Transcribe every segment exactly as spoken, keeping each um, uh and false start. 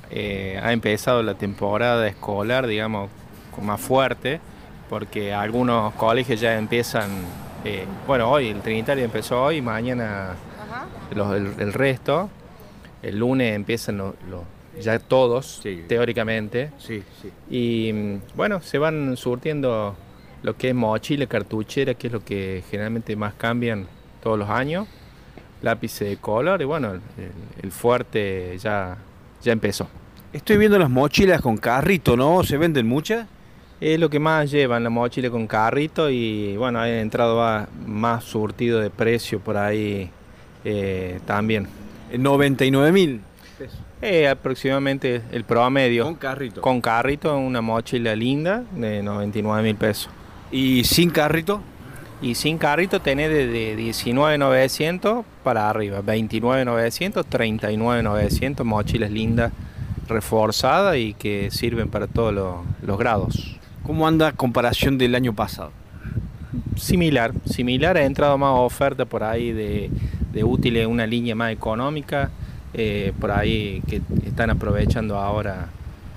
eh, ha empezado la temporada escolar, digamos, con más fuerte, porque algunos colegios ya empiezan, eh, bueno, hoy el Trinitario empezó hoy, mañana Ajá. los- el, el resto, el lunes empiezan los, los- ya todos, Sí, teóricamente, sí, sí. y mm, bueno, se van surtiendo lo que es mochila, cartuchera, que es lo que generalmente más cambian todos los años, lápices de color, y bueno, el, el fuerte ya, ya empezó. Estoy viendo las mochilas con carrito, ¿no? ¿Se venden muchas? Es lo que más llevan, la mochila con carrito, y bueno, ha entrado va- más surtido de precio por ahí eh, también. noventa y nueve mil pesos. Eh, aproximadamente el promedio. Con carrito. Con carrito, una mochila linda de noventa y nueve mil pesos. ¿Y sin carrito? Y sin carrito tenés desde diecinueve mil novecientos para arriba, veintinueve mil novecientos, treinta y nueve mil novecientos, mochilas lindas, reforzadas y que sirven para todos los, los grados. ¿Cómo anda a comparación del año pasado? Similar, similar, ha entrado más oferta por ahí de, de útiles, una línea más económica, eh, por ahí que están aprovechando ahora,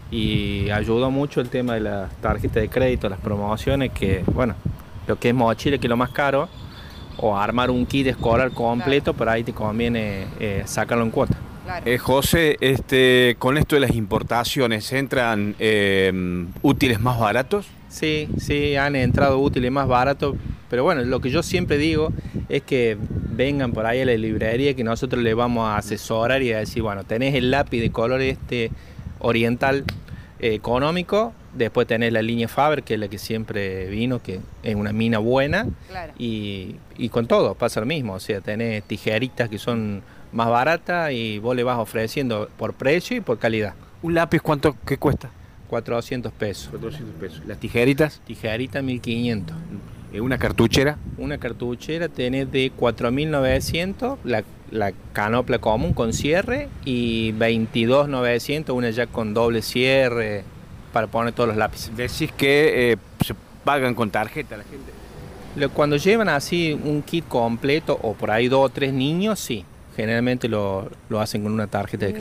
y ayudó mucho el tema de las tarjetas de crédito, las promociones, que bueno, lo que es mochila, que es lo más caro, o armar un kit escolar completo, por ahí te conviene eh, sacarlo en cuota. Claro. Eh, José, este, con esto de las importaciones, ¿entran eh, útiles más baratos? Sí, sí, han entrado útiles más baratos, pero bueno, lo que yo siempre digo es que vengan por ahí a la librería, que nosotros les vamos a asesorar y a decir, bueno, tenés el lápiz de color este oriental eh, económico, después tenés la línea Faber, que es la que siempre vino, que es una mina buena, Claro. y, y con todo pasa lo mismo, o sea, tenés tijeritas que son más baratas y vos le vas ofreciendo por precio y por calidad. ¿Un lápiz cuánto qué cuesta? cuatrocientos pesos. cuatrocientos pesos. ¿Las tijeritas? Tijerita mil quinientos. Eh, ¿Una cartuchera? Una cartuchera tenés de cuatro mil novecientos, la, la canopla común con cierre, y veintidós mil novecientos, una ya con doble cierre para poner todos los lápices. Decís que eh, se pagan con tarjeta la gente. Lo- Cuando llevan así un kit completo o por ahí dos o tres niños, sí, generalmente lo, lo hacen con una tarjeta de